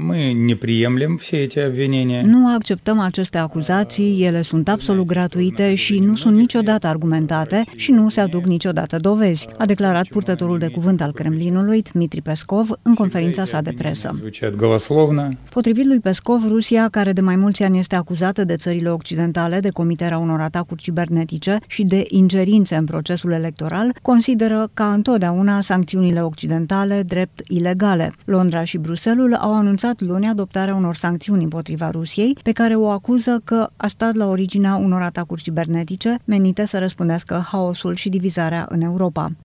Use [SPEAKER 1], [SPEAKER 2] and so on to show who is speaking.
[SPEAKER 1] Nu acceptăm aceste acuzații, ele sunt absolut gratuite și nu sunt niciodată argumentate și nu se aduc niciodată dovezi, a declarat purtătorul de cuvânt al Kremlinului, Dmitri Peskov, în conferința sa de presă. Potrivit lui Peskov, Rusia, care de mai mulți ani este acuzată de țările occidentale de comiterea unor atacuri cibernetice și de ingerințe în procesul electoral, consideră ca întotdeauna sancțiunile occidentale drept ilegale. Londra și Bruxelles au anunțat luni adoptarea unor sancțiuni împotriva Rusiei, pe care o acuză că a stat la originea unor atacuri cibernetice menite să răspândească haosul și divizarea în Europa.